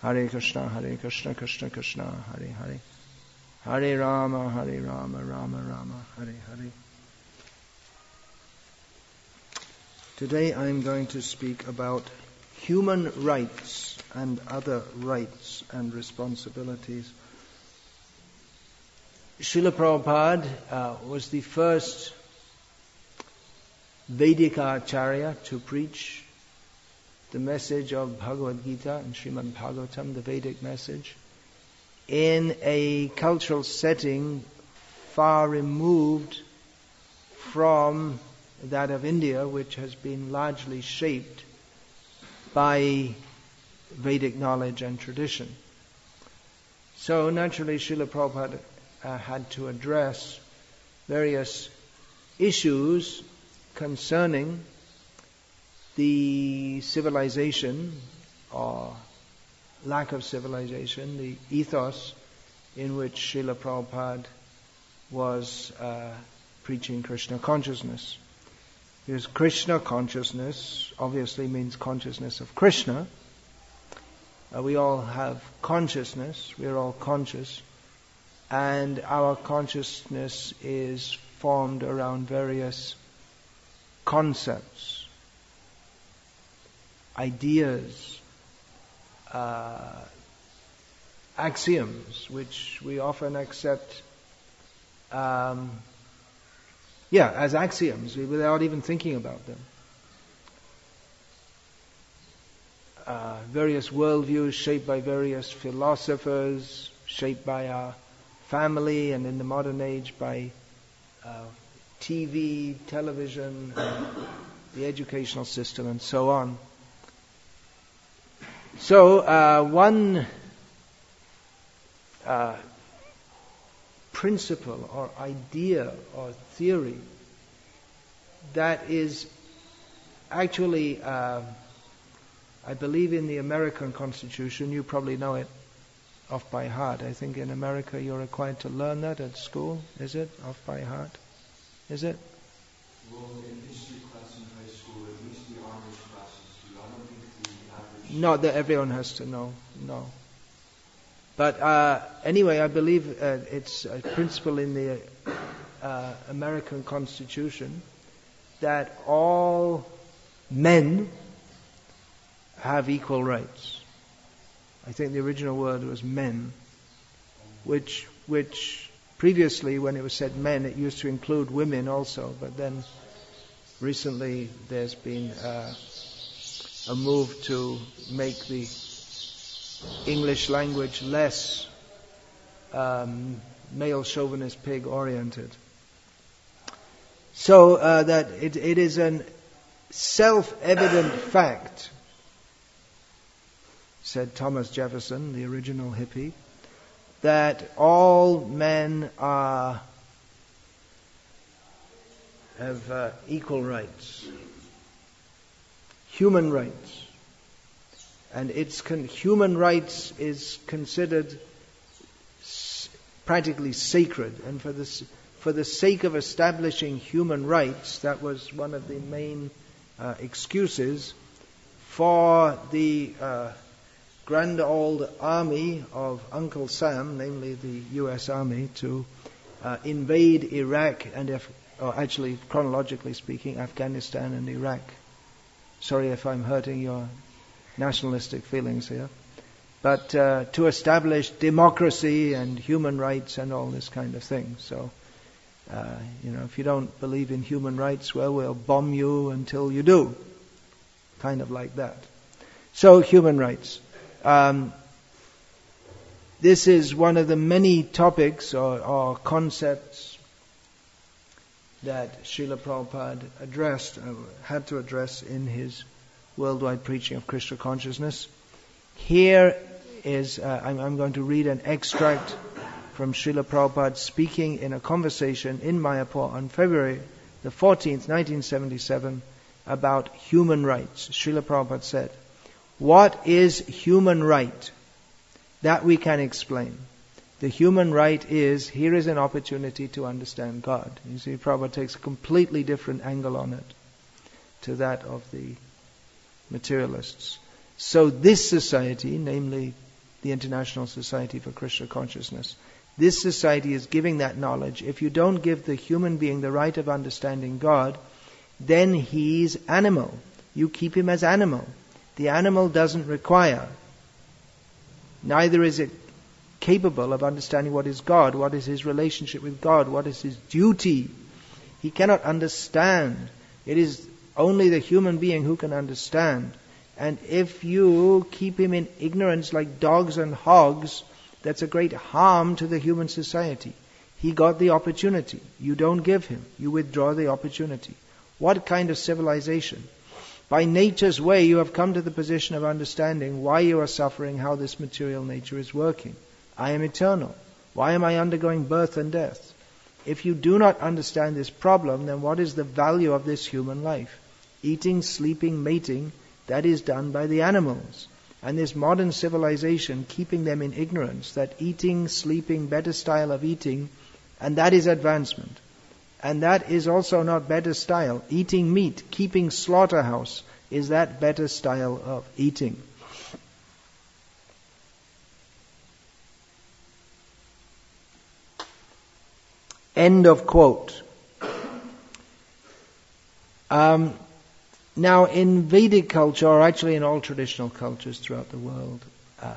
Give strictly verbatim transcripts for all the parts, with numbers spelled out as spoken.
Hare Krishna, Hare Krishna, Krishna Krishna, Hare Hare. Hare Rama, Hare Rama, Rama Rama, Hare Hare. Today I'm going to speak about human rights and other rights and responsibilities. Srila Prabhupada uh, was the first Vedika Acharya to preach the message of Bhagavad Gita and Srimad Bhagavatam, the Vedic message, in a cultural setting far removed from that of India, which has been largely shaped by Vedic knowledge and tradition. So naturally Srila Prabhupada uh, had to address various issues concerning the civilization or lack of civilization, the ethos in which Srila Prabhupada was uh, preaching Krishna consciousness. Because Krishna consciousness obviously means consciousness of Krishna. Uh, we all have consciousness, we are all conscious, and our consciousness is formed around various concepts, ideas, uh, axioms, which we often accept um, yeah, as axioms, without even thinking about them. Uh, various worldviews shaped by various philosophers, shaped by our family, and in the modern age by uh, T V, television, and the educational system, and so on. So, uh, one uh, principle or idea or theory that is actually, uh, I believe in the American Constitution, you probably know it off by heart. I think in America you're required to learn that at school, is it? Off by heart? Is it? Well, in history class in high school, at least the honors classes do. I don't think the average... Not that everyone has to know, no. But uh, anyway, I believe uh, it's a principle in the uh, American Constitution that all men have equal rights. I think the original word was men, which which previously, when it was said men, it used to include women also, but then recently there's been uh, a move to make the English language less um, male chauvinist pig oriented. So uh, that it, it is an self-evident fact, said Thomas Jefferson, the original hippie, that all men are have uh, equal rights, human rights. And it's con- human rights is considered s- practically sacred. And for, this, for the sake of establishing human rights, that was one of the main uh, excuses for the uh, grand old army of Uncle Sam, namely the U S Army, to uh, invade Iraq and, Af- or actually, chronologically speaking, Afghanistan and Iraq. Sorry if I'm hurting your nationalistic feelings here, but uh, to establish democracy and human rights and all this kind of thing. So, uh, you know, if you don't believe in human rights, well, we'll bomb you until you do. Kind of like that. So, human rights. Um, this is one of the many topics or, or concepts that Srila Prabhupada addressed, uh, had to address in his worldwide preaching of Krishna consciousness. Here is, uh, I'm, I'm going to read an extract from Srila Prabhupada speaking in a conversation in Mayapur on February the fourteenth, nineteen seventy-seven, about human rights. Srila Prabhupada said, "What is human right? That we can explain. The human right is, here is an opportunity to understand God." You see, Prabhupada takes a completely different angle on it to that of the materialists. So this society, namely the International Society for Krishna Consciousness. This society is giving that knowledge. If you don't give the human being the right of understanding God, then he's animal. You keep him as animal. The animal doesn't require, neither is it capable of understanding what is God, what is his relationship with God, what is his duty. He cannot understand. It is only the human being who can understand. And if you keep him in ignorance like dogs and hogs, that's a great harm to the human society. He got the opportunity. You don't give him. You withdraw the opportunity. What kind of civilization? By nature's way, you have come to the position of understanding why you are suffering, how this material nature is working. I am eternal. Why am I undergoing birth and death? If you do not understand this problem, then what is the value of this human life? Eating, sleeping, mating, that is done by the animals. And this modern civilization, keeping them in ignorance, that eating, sleeping, better style of eating, and that is advancement. And that is also not better style. Eating meat, keeping slaughterhouse, is that better style of eating? End of quote. Um, now, in Vedic culture, or actually in all traditional cultures throughout the world, uh,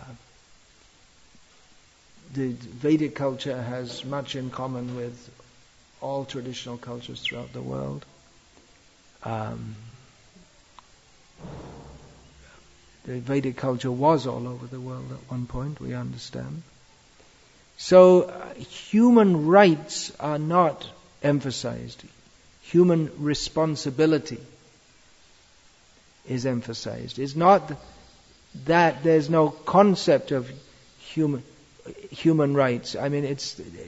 the Vedic culture has much in common with all traditional cultures throughout the world. Um, the Vedic culture was all over the world at one point, we understand. So, uh, human rights are not emphasized. Human responsibility is emphasized. It's not that there's no concept of human human rights. I mean, it's... It,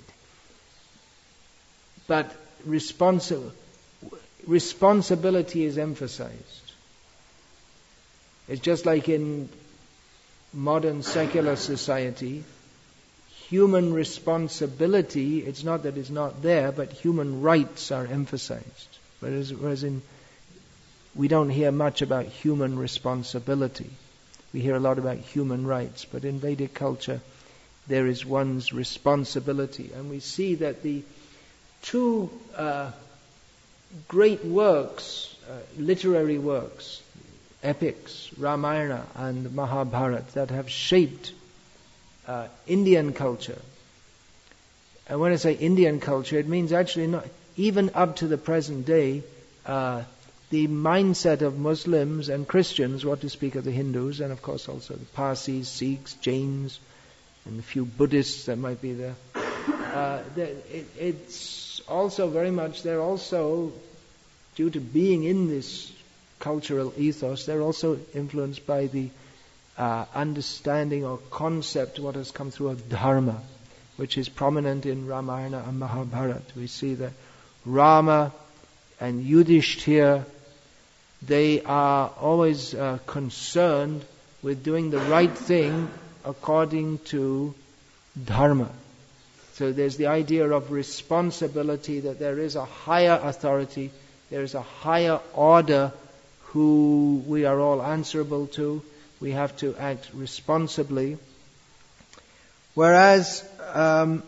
but responsi- responsibility is emphasized. It's just like in modern secular society, human responsibility, it's not that it's not there, but human rights are emphasized. Whereas, whereas in, we don't hear much about human responsibility. We hear a lot about human rights, but in Vedic culture, there is one's responsibility. And we see that the two uh, great works, uh, literary works, epics, Ramayana and Mahabharata, that have shaped uh, Indian culture. And when I say Indian culture, it means actually not, even up to the present day, uh, the mindset of Muslims and Christians, what to speak of the Hindus, and of course also the Parsis, Sikhs, Jains, and a few Buddhists that might be there. Uh, it, it's also very much, they're also, due to being in this cultural ethos, they're also influenced by the uh, understanding or concept, what has come through of dharma, which is prominent in Ramayana and Mahabharata. We see that Rama and Yudhishthira, they are always uh, concerned with doing the right thing according to dharma. So there's the idea of responsibility, that there is a higher authority, there is a higher order who we are all answerable to. We have to act responsibly. Whereas um,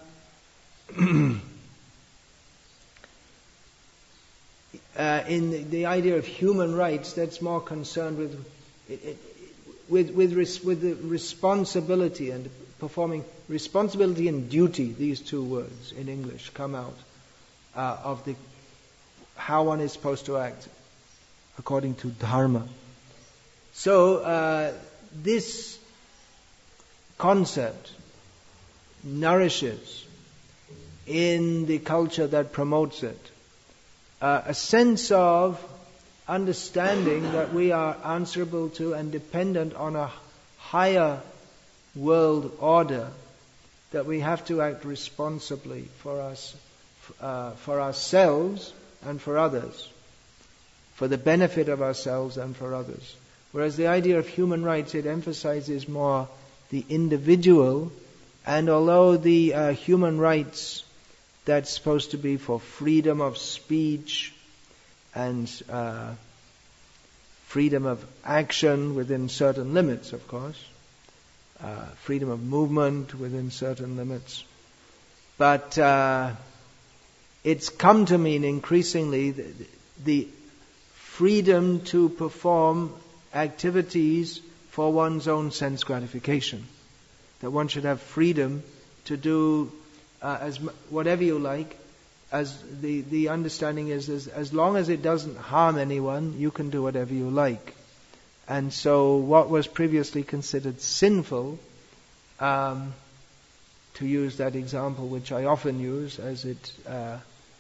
uh, in the, the idea of human rights, that's more concerned with it, it, with with, res, with the responsibility and performing responsibility and duty. These two words in English come out uh, of the how one is supposed to act according to dharma. So uh, this concept nourishes in the culture that promotes it uh, a sense of understanding that we are answerable to and dependent on a higher world order, that we have to act responsibly for us, uh, for ourselves and for others, for the benefit of ourselves and for others. Whereas the idea of human rights, it emphasizes more the individual, and although the uh, human rights that's supposed to be for freedom of speech and uh, freedom of action within certain limits, of course, uh, freedom of movement within certain limits. But uh, it's come to mean increasingly the, the freedom to perform activities for one's own sense gratification. That one should have freedom to do uh, as whatever you like. As the, the understanding is, is, as long as it doesn't harm anyone, you can do whatever you like. And so what was previously considered sinful, um, to use that example which I often use, as it uh,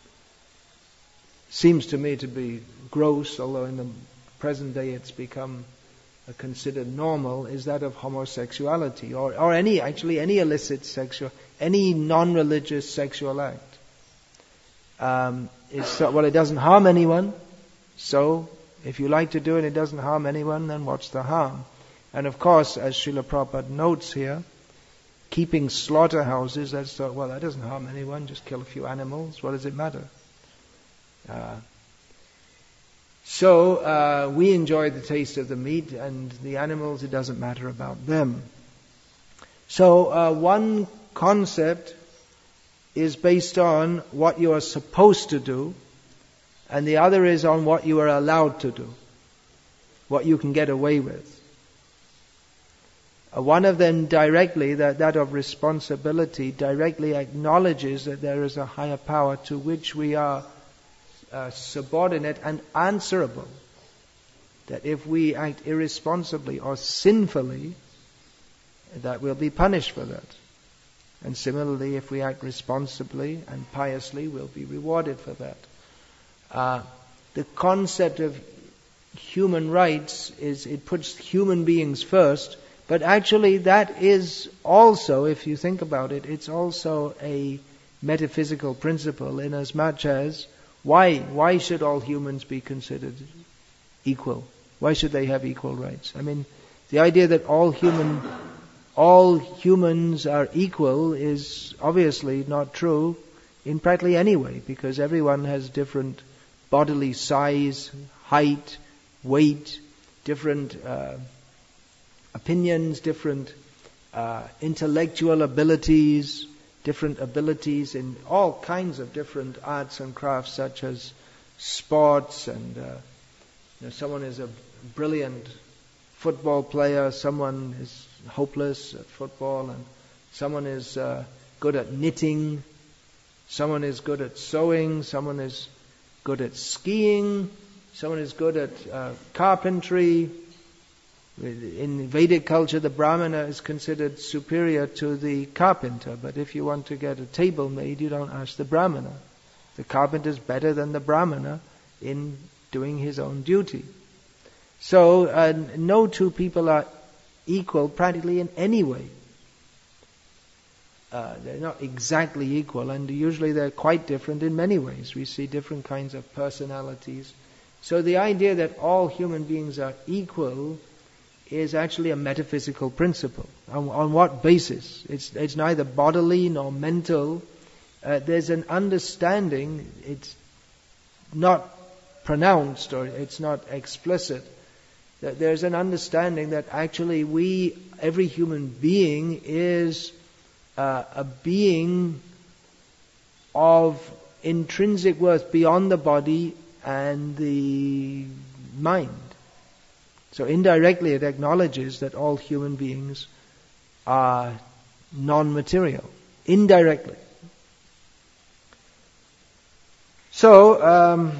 seems to me to be gross, although in the present day it's become uh, considered normal, is that of homosexuality, or, or any, actually any illicit sexual, any non-religious sexual act. Um, it's, well, it doesn't harm anyone, so if you like to do it, it doesn't harm anyone, then what's the harm? And of course, as Srila Prabhupada notes here, keeping slaughterhouses, that's, uh, well, that doesn't harm anyone, just kill a few animals, what does it matter? Uh, so, uh, we enjoy the taste of the meat, and the animals, it doesn't matter about them. So, uh, one concept is based on what you are supposed to do, and the other is on what you are allowed to do, what you can get away with. Uh, one of them directly, that, that of responsibility, directly acknowledges that there is a higher power to which we are uh, subordinate and answerable. That if we act irresponsibly or sinfully, that we'll be punished for that. And similarly, if we act responsibly and piously, we'll be rewarded for that. Uh, the concept of human rights is, it puts human beings first, but actually that is also, if you think about it, it's also a metaphysical principle, in as much as, why, why should all humans be considered equal? Why should they have equal rights? I mean, the idea that all human all humans are equal is obviously not true in practically any way, because everyone has different bodily size, height, weight, different uh, opinions, different uh, intellectual abilities, different abilities in all kinds of different arts and crafts, such as sports, and uh, you know, someone is a brilliant football player, someone is hopeless at football, and someone is uh, good at knitting, someone is good at sewing, someone is good at skiing, someone is good at uh, carpentry. In Vedic culture, the Brahmana is considered superior to the carpenter, but if you want to get a table made, you don't ask the Brahmana. The carpenter is better than the Brahmana in doing his own duty. So uh, no two people are equal practically in any way. Uh, they're not exactly equal, and usually they're quite different in many ways. We see different kinds of personalities. So the idea that all human beings are equal is actually a metaphysical principle. On, on what basis? It's, it's neither bodily nor mental. Uh, there's an understanding, it's not pronounced or it's not explicit, that there's an understanding that actually we, every human being is uh, a being of intrinsic worth beyond the body and the mind. So indirectly it acknowledges that all human beings are non-material. Indirectly. So, um,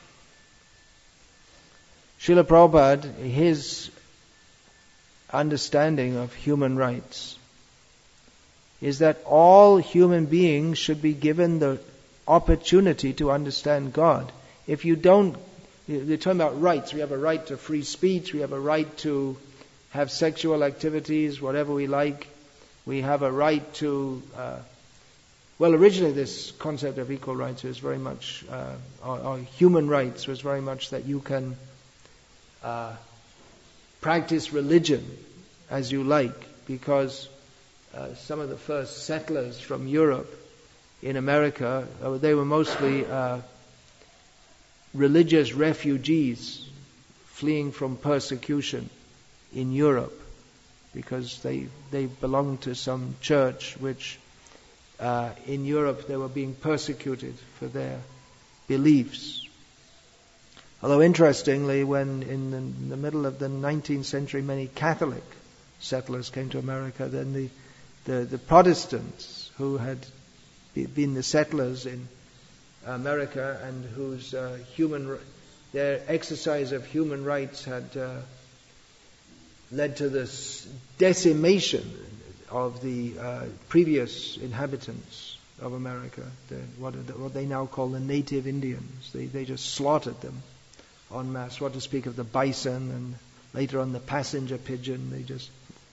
Srila Prabhupada, his understanding of human rights is that all human beings should be given the opportunity to understand God. If you don't, they're talking about rights. We have a right to free speech. We have a right to have sexual activities, whatever we like. We have a right to, uh, well, originally this concept of equal rights was very much, uh, or, or human rights was very much that you can uh, practice religion as you like, because uh, some of the first settlers from Europe in America, uh, they were mostly uh, religious refugees fleeing from persecution in Europe. because they they belonged to some church which uh, in Europe they were being persecuted for their beliefs. Although interestingly, when in the, in the middle of the nineteenth century many Catholic settlers came to America, then the the, the Protestants who had be, been the settlers in America and whose uh, human their exercise of human rights had uh, led to this decimation of the uh, previous inhabitants of America, the, what, the, what they now call the native Indians. They they just slaughtered them en masse. What to speak of the bison and later on the passenger pigeon? They just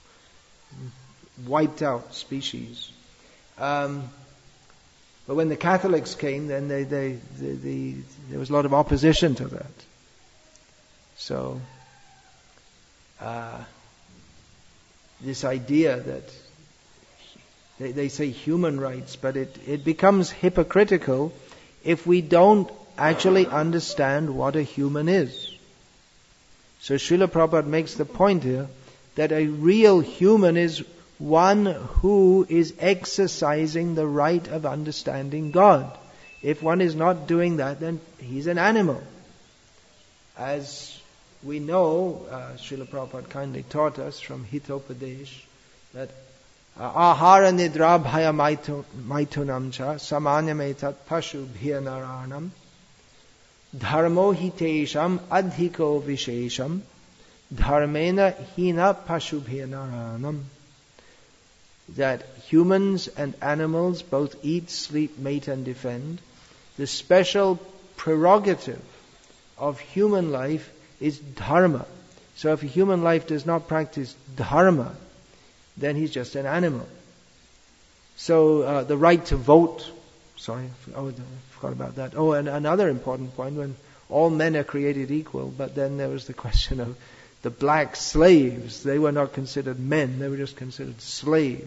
wiped out species. Um, but when the Catholics came, then they, they, they, they, there was a lot of opposition to that. So uh, this idea that they, they say human rights, but it, it becomes hypocritical if we don't actually understand what a human is. So Srila Prabhupada makes the point here that a real human is one who is exercising the right of understanding God. If one is not doing that, then he's an animal. As we know, uh, Srila Prabhupada kindly taught us from Hitopadesh that ahara nidra bhaya maitunam cha samanyam etat pashu bhya naranam dharmo hitesham adhiko vishesham dharmena hina pashu bhya naranam. That humans and animals both eat, sleep, mate and defend. The special prerogative of human life is dharma. So if a human life does not practice dharma, then he's just an animal. So uh, the right to vote, sorry, oh, I forgot about that. Oh, and another important point, when all men are created equal, but then there was the question of the black slaves. They were not considered men, they were just considered slaves.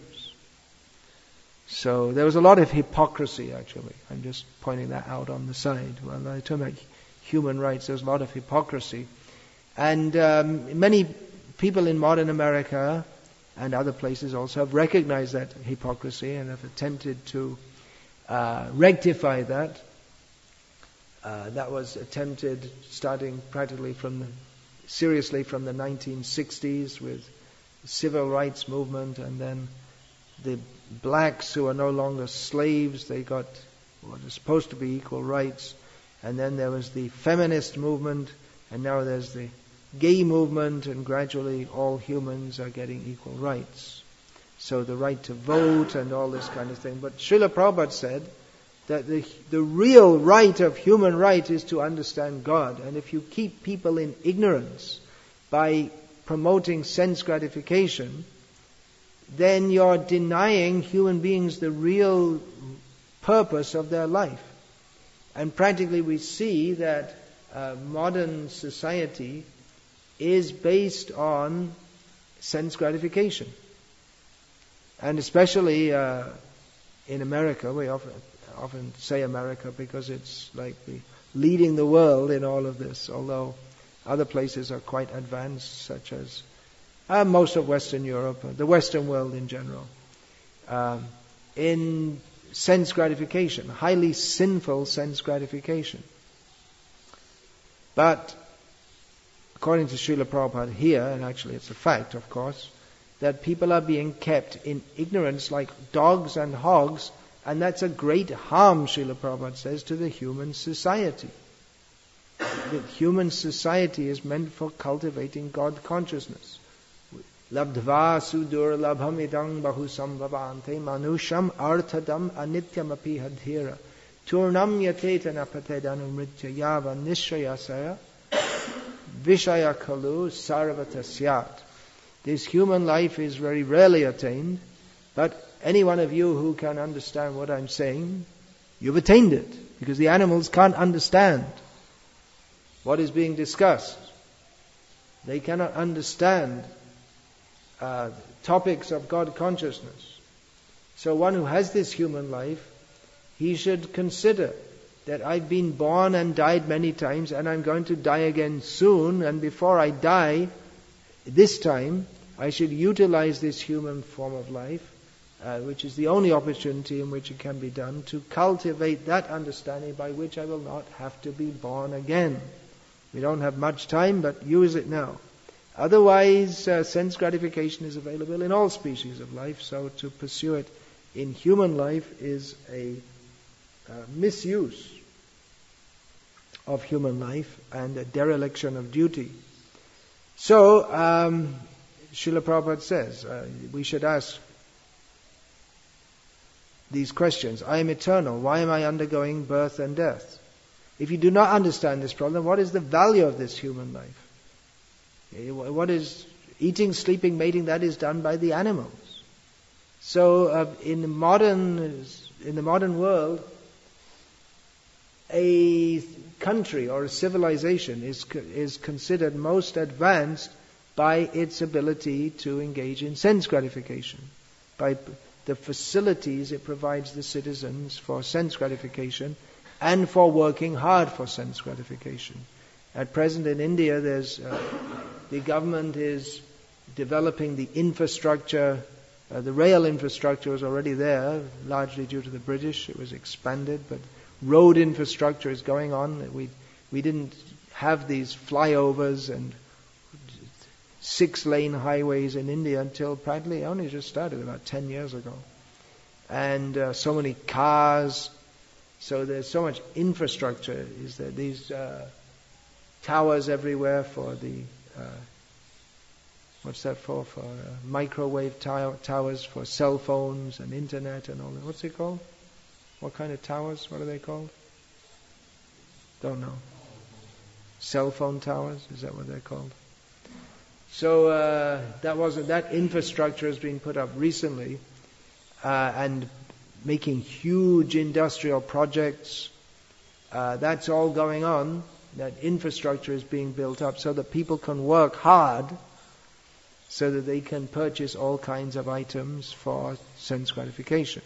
So there was a lot of hypocrisy, actually. I'm just pointing that out on the side. When I talk about human rights, there's a lot of hypocrisy. And um, many people in modern America and other places also have recognized that hypocrisy and have attempted to uh, rectify that. Uh, that was attempted starting practically from the, seriously from the nineteen sixties with the civil rights movement, and then the blacks who are no longer slaves, they got what is supposed to be equal rights. And then there was the feminist movement, and now there's the gay movement, and gradually all humans are getting equal rights. So the right to vote and all this kind of thing. But Srila Prabhupada said that the, the real right of human right is to understand God. And if you keep people in ignorance by promoting sense gratification, then you're denying human beings the real purpose of their life. And practically we see that uh, modern society is based on sense gratification. And especially uh, in America, we often, often say America because it's like the leading the world in all of this, although other places are quite advanced, such as Uh, most of Western Europe, the Western world in general, um, in sense gratification, highly sinful sense gratification. But according to Srila Prabhupada here, and actually it's a fact, of course, that people are being kept in ignorance like dogs and hogs, and that's a great harm, Srila Prabhupada says, to the human society. The human society is meant for cultivating God consciousness. Labdva sudur labhamidang bahusambhavante manusham arthadam anityam api hadhira turnam yatetana patedanu mritya yava nishrayasaya vishaya kalu sarvatasyat. This human life is very rarely attained, but any one of you who can understand what I'm saying, you've attained it, because the animals can't understand what is being discussed. They cannot understand Uh, topics of God consciousness. So one who has this human life, he should consider that I've been born and died many times, and I'm going to die again soon, and before I die this time, I should utilize this human form of life, uh, which is the only opportunity in which it can be done, to cultivate that understanding by which I will not have to be born again. We don't have much time, but use it now. Otherwise, uh, sense gratification is available in all species of life, so to pursue it in human life is a uh, misuse of human life and a dereliction of duty. So, um, Srila Prabhupada says, uh, we should ask these questions. I am eternal. Why am I undergoing birth and death? If you do not understand this problem, what is the value of this human life? What is eating, sleeping, mating? That is done by the animals. So, uh, in the modern in the modern world, a country or a civilization is is considered most advanced by its ability to engage in sense gratification, by the facilities it provides the citizens for sense gratification and for working hard for sense gratification. At present in India, there's uh, the government is developing the infrastructure. Uh, the rail infrastructure was already there, largely due to the British. It was expanded, but road infrastructure is going on. We we didn't have these flyovers and six-lane highways in India until practically only just started about ten years ago. And uh, so many cars. So there's so much infrastructure. Is there these uh, towers everywhere for the uh, what's that for? For uh, microwave tow- towers for cell phones and internet and all that. What's it called? What kind of towers? What are they called? Don't know. Cell phone towers? Is that what they're called? So uh, that was that infrastructure has been put up recently, uh, and making huge industrial projects. Uh, that's all going on. That infrastructure is being built up so that people can work hard, so that they can purchase all kinds of items for sense gratification.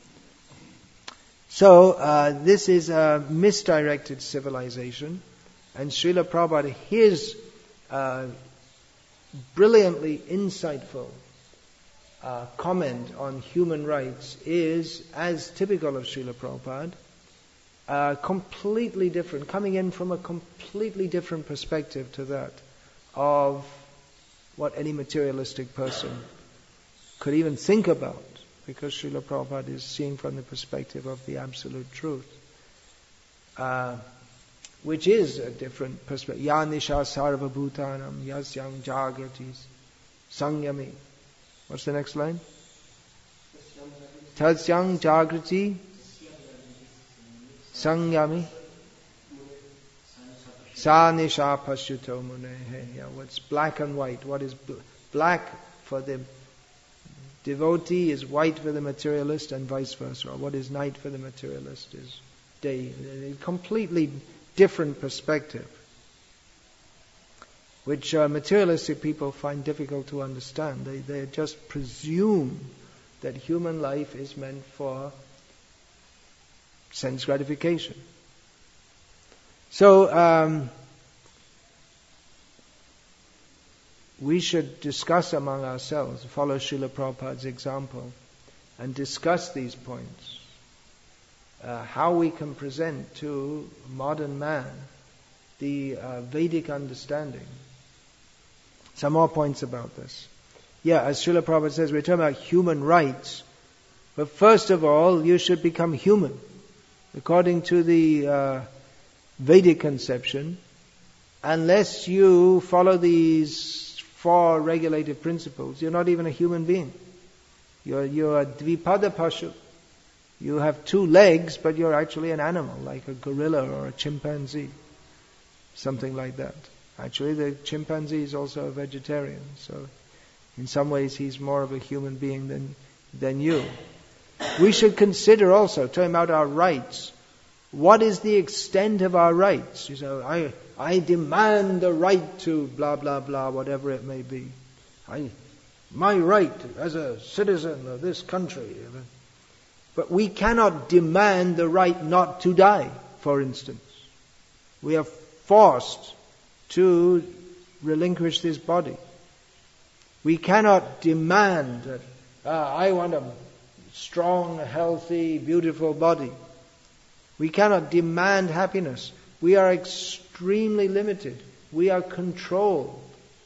So uh, this is a misdirected civilization, and Srila Prabhupada, his uh, brilliantly insightful uh, comment on human rights is, as typical of Srila Prabhupada, uh, completely different, coming in from a completely different perspective to that of what any materialistic person could even think about, because Srila Prabhupada is seeing from the perspective of the absolute truth, uh, which is a different perspective. Ya nisha sarva bhutanam yasyam jagratis sangyami. What's the next line? Tasyam jagrati sangyami sa nisha pashuto munehe. Yeah, what's black and white? What is bl- black for the devotee is white for the materialist, and vice versa. Or what is night for the materialist is day. A completely different perspective, which uh, materialistic people find difficult to understand. They they just presume that human life is meant for sense gratification. So um, we should discuss among ourselves, follow Srila Prabhupada's example, and discuss these points. Uh, how we can present to modern man the uh, Vedic understanding. Some more points about this. Yeah, as Srila Prabhupada says, we're talking about human rights. But first of all, you should become human. According to the uh, Vedic conception, unless you follow these four regulative principles, you're not even a human being. You're, you're a dvipada pashu. You have two legs, but you're actually an animal, like a gorilla or a chimpanzee. Something like that. Actually, the chimpanzee is also a vegetarian, so in some ways he's more of a human being than, than you. We should consider also, talking about our rights, what is the extent of our rights? You say, I, I demand the right to blah, blah, blah, whatever it may be. I, my right as a citizen of this country. But we cannot demand the right not to die, for instance. We are forced to relinquish this body. We cannot demand that, ah, I want a strong, healthy, beautiful body. We cannot demand happiness. We are extremely limited. We are controlled.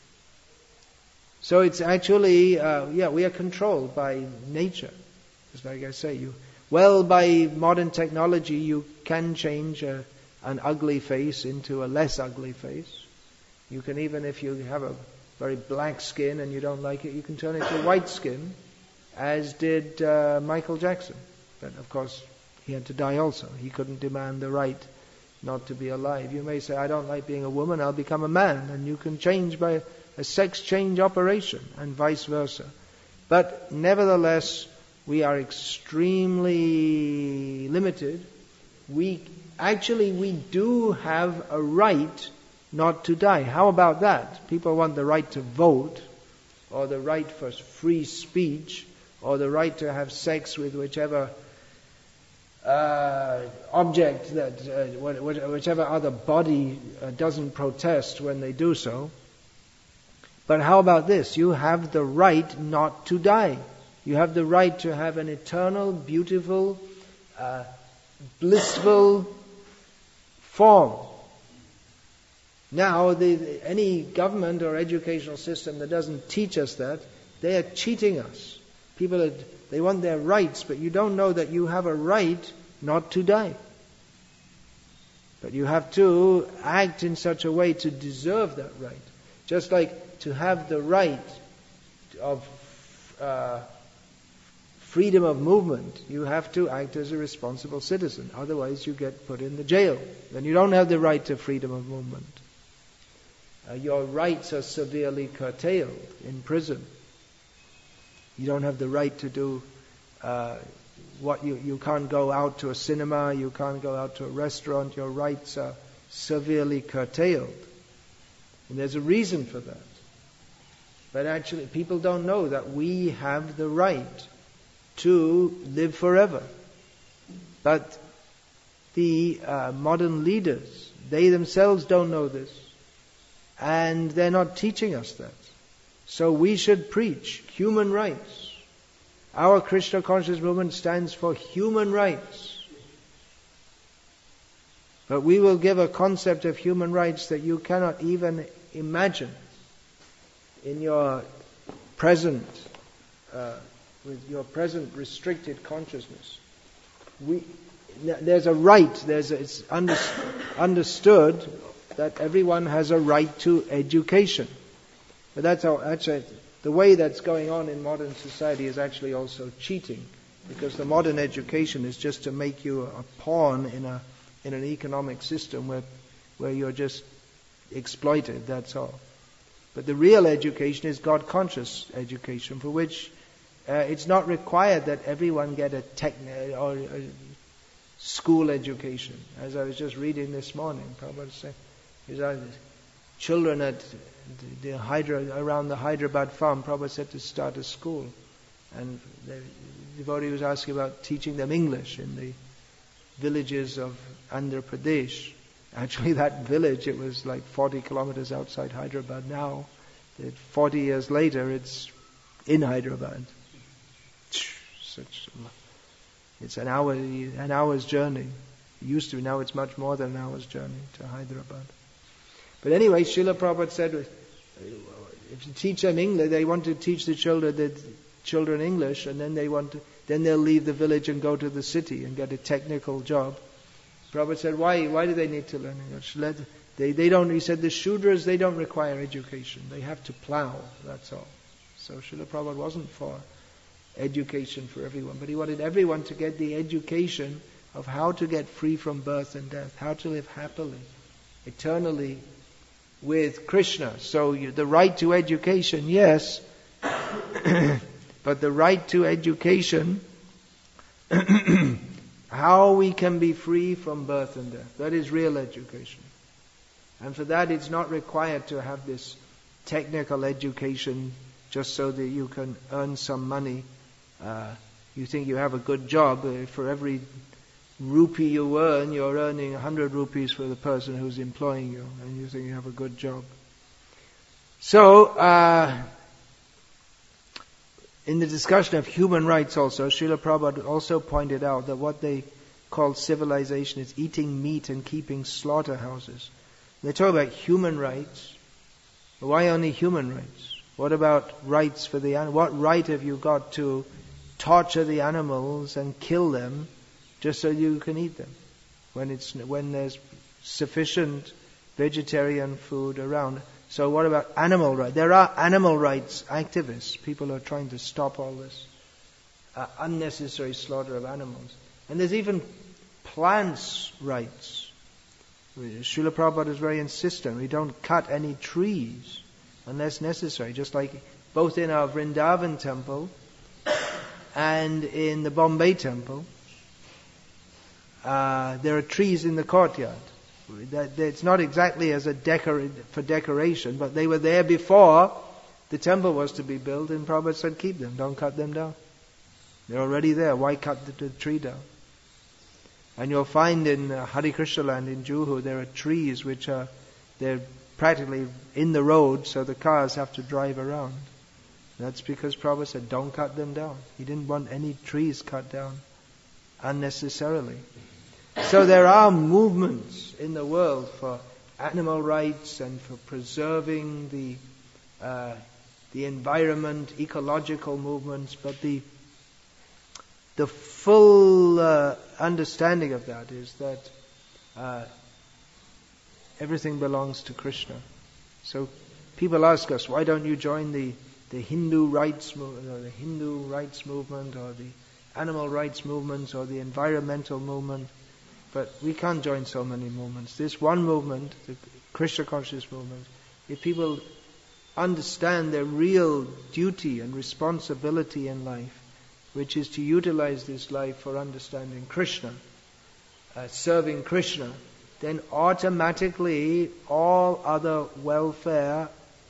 So it's actually, uh, yeah, we are controlled by nature. Just like I say, you, well, by modern technology, you can change a, an ugly face into a less ugly face. You can, even if you have a very black skin and you don't like it, you can turn it to white skin, as did uh, Michael Jackson. But of course, he had to die also. He couldn't demand the right not to be alive. You may say, I don't like being a woman, I'll become a man. And you can change by a sex change operation, and vice versa. But nevertheless, we are extremely limited. We actually, we do have a right not to die. How about that? People want the right to vote, or the right for free speech, or the right to have sex with whichever uh, object that, uh, whichever other body uh, doesn't protest when they do so. But how about this? You have the right not to die. You have the right to have an eternal, beautiful, uh, blissful form. Now, the, any government or educational system that doesn't teach us that, they are cheating us. People, are, they want their rights, but you don't know that you have a right not to die. But you have to act in such a way to deserve that right. Just like to have the right of uh, freedom of movement, you have to act as a responsible citizen. Otherwise, you get put in the jail. Then you don't have the right to freedom of movement. Uh, your rights are severely curtailed in prison. You don't have the right to do uh, what you you can't go out to a cinema, you can't go out to a restaurant. Your rights are severely curtailed, and there's a reason for that. But actually, people don't know that we have the right to live forever. But the uh, modern leaders, they themselves don't know this, and they're not teaching us that. So we should preach human rights. Our Krishna conscious movement stands for human rights. But we will give a concept of human rights that you cannot even imagine in your present, uh, with your present restricted consciousness. We, there's a right, there's a, it's under, understood that everyone has a right to education. But that's how, actually, the way that's going on in modern society is actually also cheating, because the modern education is just to make you a pawn in a in an economic system where where you're just exploited. That's all. But the real education is God-conscious education, for which uh, it's not required that everyone get a techn or a school education. As I was just reading this morning, Prabhupada said, children at the, the Hydra, around the Hyderabad farm, Prabhupada said to start a school, and the devotee was asking about teaching them English in the villages of Andhra Pradesh. Actually, that village, it was like forty kilometers outside Hyderabad now. forty years later, it's in Hyderabad. Such, it's an hour, an hour's journey. It used to be, now it's much more than an hour's journey to Hyderabad. But anyway, Srila Prabhupada said, if you teach them English, they want to teach the children the children English, and then they want to, then they'll leave the village and go to the city and get a technical job. Prabhupada said, why? Why do they need to learn English? Let, they, they don't. He said, the Shudras, they don't require education. They have to plow. That's all. So Srila Prabhupada wasn't for education for everyone, but he wanted everyone to get the education of how to get free from birth and death, how to live happily, eternally with Krishna. So you, the right to education, yes, but the right to education, how we can be free from birth and death. That is real education. And for that, it's not required to have this technical education just so that you can earn some money. Uh, you think you have a good job. Uh, for every rupee you earn, you're earning one hundred rupees for the person who's employing you, and you think you have a good job. So, uh, in the discussion of human rights also, Srila Prabhupada also pointed out that what they call civilization is eating meat and keeping slaughterhouses. They talk about human rights. Why only human rights? What about rights for the animal? What right have you got to torture the animals and kill them just so you can eat them when it's when there's sufficient vegetarian food around? So what about animal rights? There are animal rights activists. People are trying to stop all this uh, unnecessary slaughter of animals. And there's even plants rights. Srila Prabhupada is very insistent. We don't cut any trees unless necessary. Just like both in our Vrindavan temple and in the Bombay temple, uh, there are trees in the courtyard. That, that it's not exactly as a decor for decoration, but they were there before the temple was to be built, and Prabhupada said, keep them, don't cut them down. They're already there, why cut the, the tree down? And you'll find in uh, Hare Krishna land in Juhu, there are trees which are, they're practically in the road, so the cars have to drive around. That's because Prabhupada said, don't cut them down. He didn't want any trees cut down unnecessarily. So there are movements in the world for animal rights and for preserving the uh, the environment, ecological movements, but the the full uh, understanding of that is that uh, everything belongs to Krishna. So people ask us, why don't you join the the Hindu rights movement, or the Hindu rights movement, or the animal rights movements, or the environmental movement? But we can't join so many movements. This one movement, the Krishna conscious movement, if people understand their real duty and responsibility in life, which is to utilize this life for understanding Krishna, uh, serving Krishna, then automatically all other welfare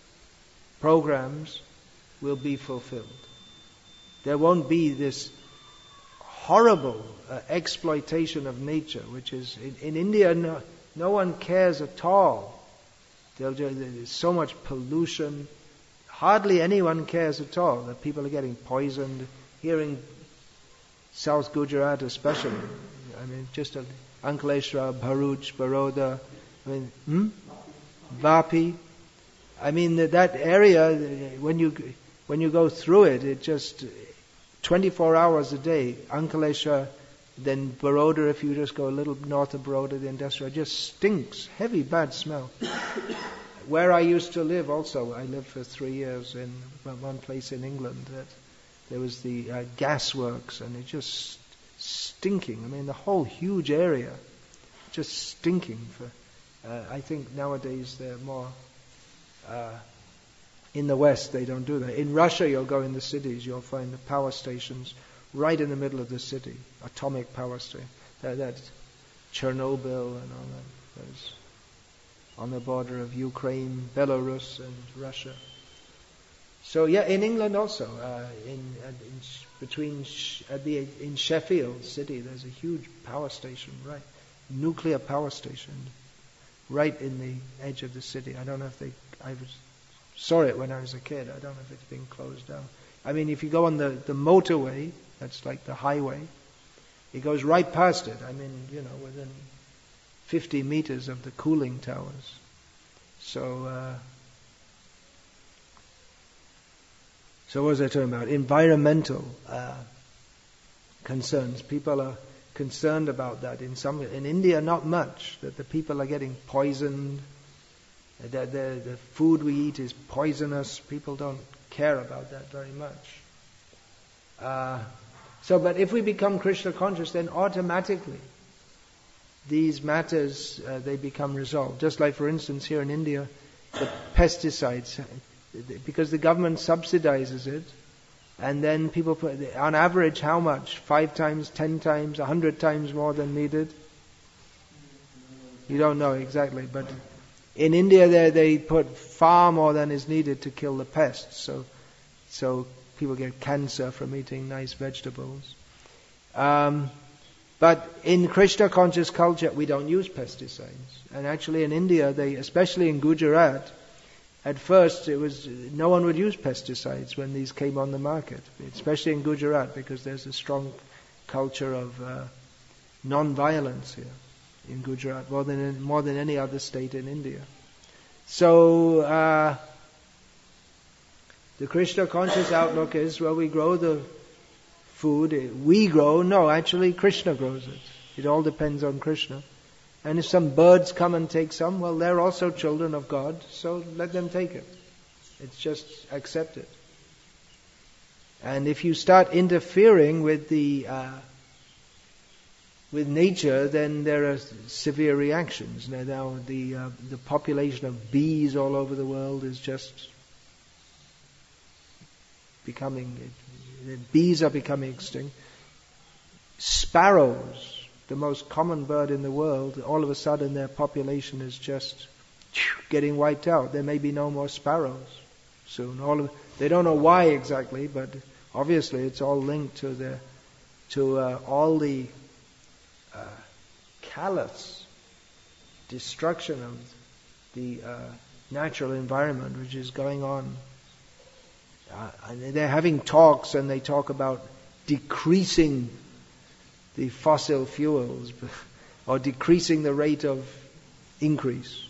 programs will be fulfilled. There won't be this horrible uh, exploitation of nature, which is in, in India. No, no one cares at all. They'll just, there's so much pollution. Hardly anyone cares at all that people are getting poisoned. Here in South Gujarat, especially, I mean, just a, Ankleshwar, Bharuch, Baroda, I mean, hmm? Vapi. I mean that, that area. When you when you go through it, it just twenty-four hours a day, Ankleshwar, then Baroda, if you just go a little north of Baroda, the industrial, just stinks, heavy, bad smell. Where I used to live also, I lived for three years in one place in England, that there was the uh, gas works, and it just stinking. I mean, the whole huge area, just stinking. For, uh, I think nowadays they're more... Uh, In the West, they don't do that. In Russia, you'll go in the cities, you'll find the power stations right in the middle of the city, atomic power station. That, that's Chernobyl and all that. That's on the border of Ukraine, Belarus, and Russia. So yeah, in England also, uh, in, in between at the in Sheffield City, there's a huge power station, right, nuclear power station, right in the edge of the city. I don't know if they. I was. Saw it when I was a kid. I don't know if it's been closed down. I mean, if you go on the, the motorway, that's like the highway, it goes right past it. I mean, you know, within fifty meters of the cooling towers. So, uh, so what was I talking about? Environmental uh, concerns. People are concerned about that. In some, in India, not much. That the people are getting poisoned. The, the, the food we eat is poisonous. People don't care about that very much. Uh, so, but if we become Krishna conscious, then automatically these matters, uh, they become resolved. Just like, for instance, here in India, the pesticides, because the government subsidizes it, and then people put, on average, how much? Five times, ten times, a hundred times more than needed? You don't know exactly, but in India, they they put far more than is needed to kill the pests. So, so people get cancer from eating nice vegetables. Um, but in Krishna conscious culture, we don't use pesticides. And actually, in India, they, especially in Gujarat, at first it was no one would use pesticides when these came on the market, especially in Gujarat, because there's a strong culture of uh, non-violence here in Gujarat, more than in, more than any other state in India. So uh, the Krishna conscious outlook is, well, we grow the food, we grow, no, actually Krishna grows it. It all depends on Krishna. And if some birds come and take some, well, they're also children of God, so let them take it. It's just accept it. And if you start interfering with the uh, with nature, then there are severe reactions. Now, now the uh, the population of bees all over the world is just becoming. The bees are becoming extinct. Sparrows, the most common bird in the world, all of a sudden their population is just getting wiped out. There may be no more sparrows soon. All of, they don't know why exactly, but obviously it's all linked to the to uh, all the uh, callous destruction of the uh, natural environment which is going on. Uh, and they're having talks, and they talk about decreasing the fossil fuels, or decreasing the rate of increase.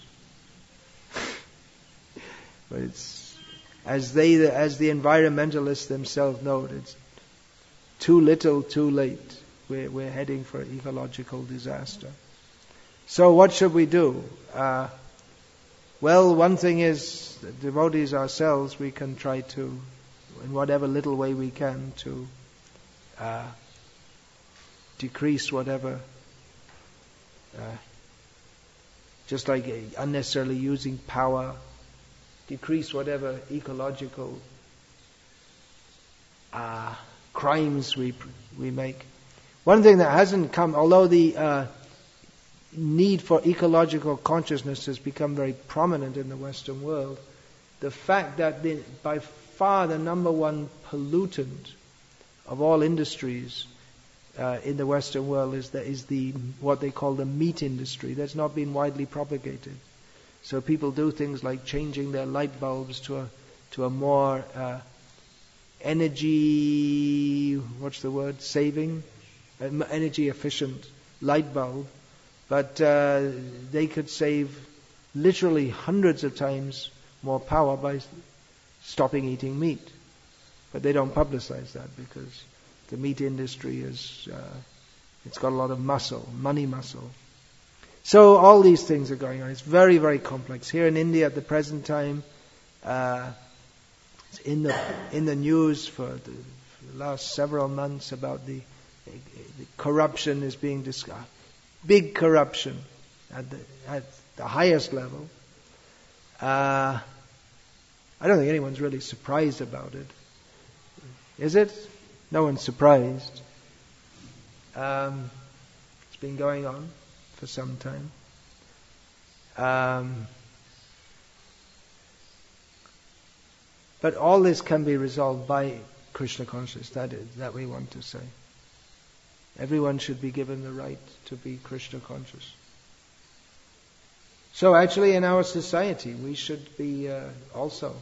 But it's, as they, as the environmentalists themselves note, it's too little, too late. We're, we're heading for ecological disaster. So what should we do? Uh, well, one thing is, devotees ourselves, we can try to, in whatever little way we can, to uh, decrease whatever, uh, just like unnecessarily using power, decrease whatever ecological uh, crimes we we make. One thing that hasn't come, although the uh, need for ecological consciousness has become very prominent in the Western world, the fact that the, by far the number one pollutant of all industries Uh, in the Western world is the, is the what they call the meat industry. That's not been widely propagated. So people do things like changing their light bulbs to a to a more uh, energy what's the word saving, uh, energy efficient light bulb, but uh, they could save literally hundreds of times more power by stopping eating meat. But they don't publicize that because the meat industry is, uh, it's got a lot of muscle, money muscle. So all these things are going on. It's very, very complex. Here in India at the present time, uh, it's in the in the news for the, for the last several months about the, the corruption is being discussed. Big corruption at the at the highest level. Uh, I don't think anyone's really surprised about it. Is it? No one's surprised. Um, it's been going on for some time. Um, but all this can be resolved by Krishna consciousness. That is, that we want to say. Everyone should be given the right to be Krishna conscious. So actually in our society we should be uh, also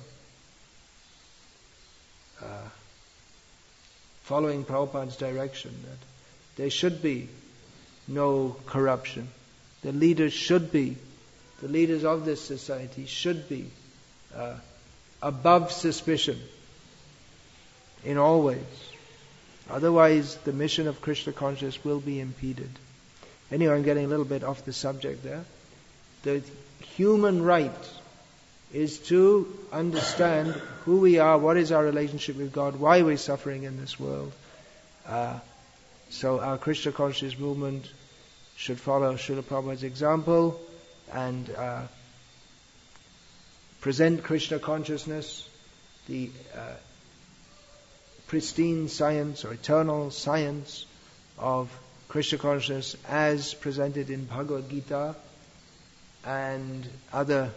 uh, following Prabhupada's direction that there should be no corruption. The leaders should be, the leaders of this society should be uh, above suspicion in all ways. Otherwise the mission of Krishna consciousness will be impeded. Anyway, I'm getting a little bit off the subject there. The human right is to understand who we are, what is our relationship with God, why we're suffering in this world. Uh, so our Krishna consciousness movement should follow Srila Prabhupada's example and uh, present Krishna consciousness, the uh, pristine science or eternal science of Krishna consciousness as presented in Bhagavad Gita and other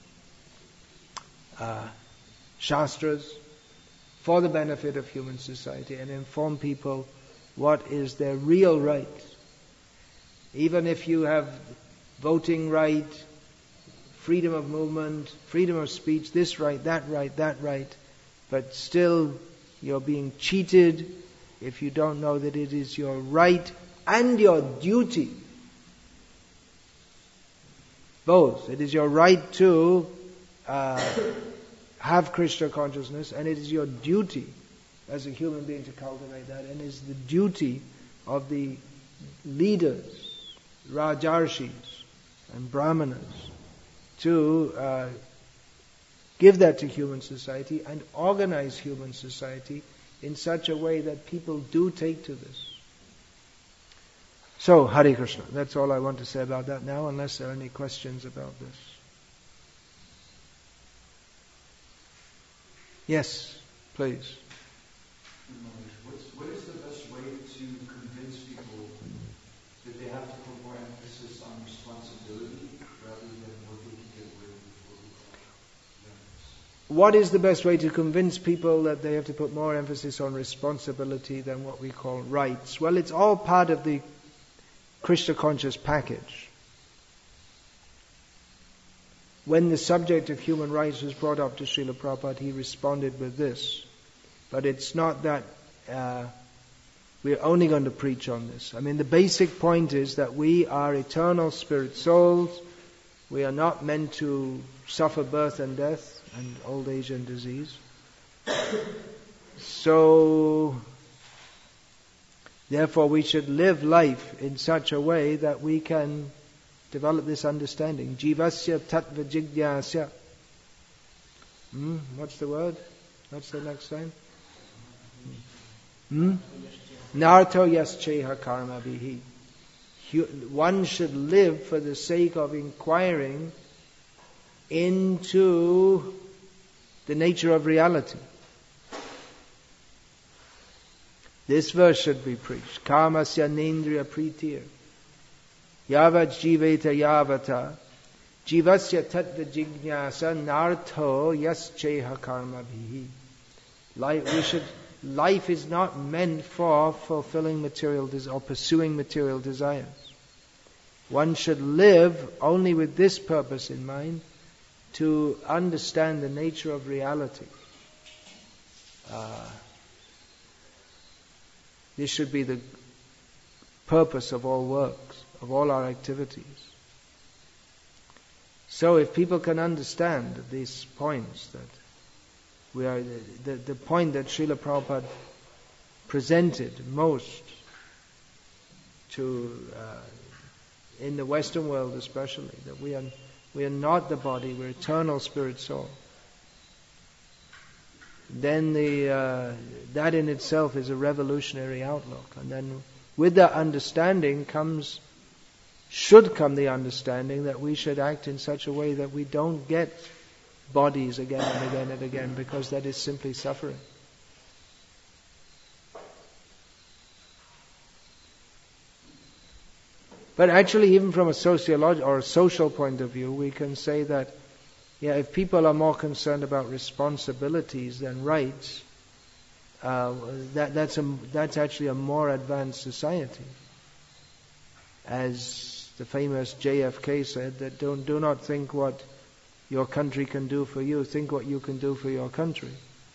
Uh, shastras for the benefit of human society, and inform people what is their real right. Even if you have voting right, freedom of movement, freedom of speech, this right, that right, that right, but still you're being cheated if you don't know that it is your right and your duty. Both. It is your right to uh, have Krishna consciousness, and it is your duty as a human being to cultivate that, and it is the duty of the leaders, Rajarshis and Brahmanas, to uh, give that to human society and organize human society in such a way that people do take to this. So, Hare Krishna. That's all I want to say about that now, unless there are any questions about this. Yes, please. What's, what is the best way to convince people that they have to put more emphasis on responsibility rather than what they can get away with what we call limits? What is the best way to convince people that they have to put more emphasis on responsibility than what we call rights? Well, it's all part of the Krishna conscious package. When the subject of human rights was brought up to Srila Prabhupada, he responded with this. But it's not that uh, we're only going to preach on this. I mean, the basic point is that we are eternal spirit souls. We are not meant to suffer birth and death and old age and disease. So, therefore, we should live life in such a way that we can develop this understanding. Jivasya tattva jigyasya. Hmm? What's the word? What's the next line? Hmm? Narto yascheha karma bihi. One should live for the sake of inquiring into the nature of reality. This verse should be preached. Kamasya nendriya pritir. Yavat jiveta yavata. Jivasya tattva jignasa nartho yascheha karma bhihi. Life, we should, life is not meant for fulfilling material desires or pursuing material desires. One should live only with this purpose in mind, to understand the nature of reality. Uh, this should be the purpose of all works, of all our activities. So if people can understand these points, that we are the, the, the point that Srila Prabhupada presented most to uh, in the Western world especially, that we are we are not the body, we're eternal spirit soul. Then the uh, that in itself is a revolutionary outlook, and then with that understanding comes should come the understanding that we should act in such a way that we don't get bodies again and again and again, because that is simply suffering. But actually, even from a sociological or a social point of view, we can say that, yeah, if people are more concerned about responsibilities than rights, uh, that that's a, that's actually a more advanced society. As the famous J F K said, that don't do not think what your country can do for you, think what you can do for your country.